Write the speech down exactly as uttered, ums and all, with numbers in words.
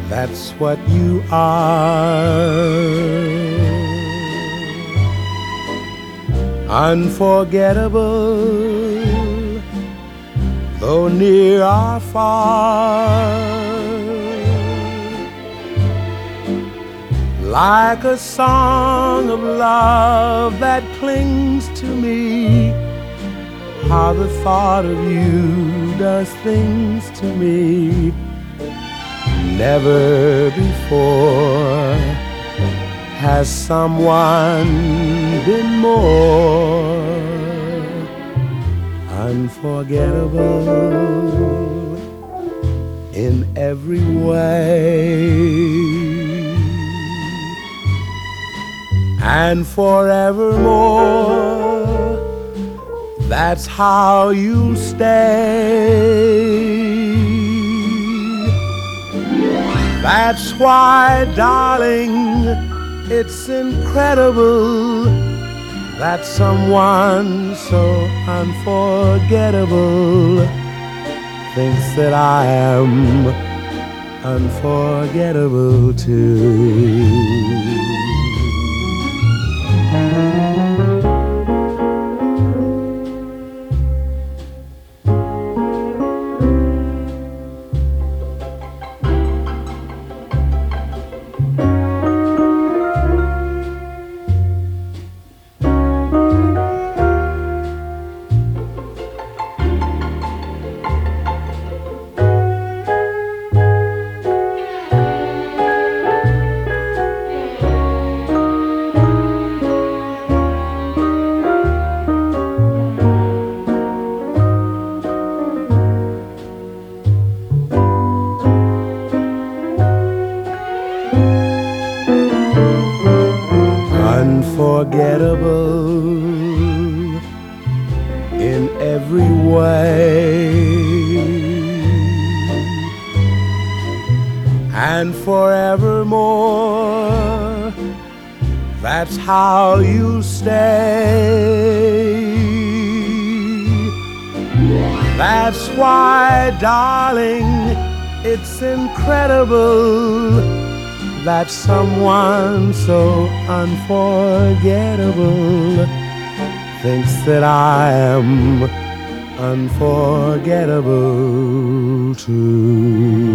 That's what you are. Unforgettable, though near or far. Like a song of love that clings to me, how the thought of you does things to me. Never before has someone been more unforgettable in every way. And forevermore, that's how you'll stay. That's why, darling, it's incredible that someone so unforgettable thinks that I am unforgettable too. Unforgettable in every way, and forevermore, that's how you stay. That's why, darling, it's incredible that someone so unforgettable thinks that I am unforgettable too.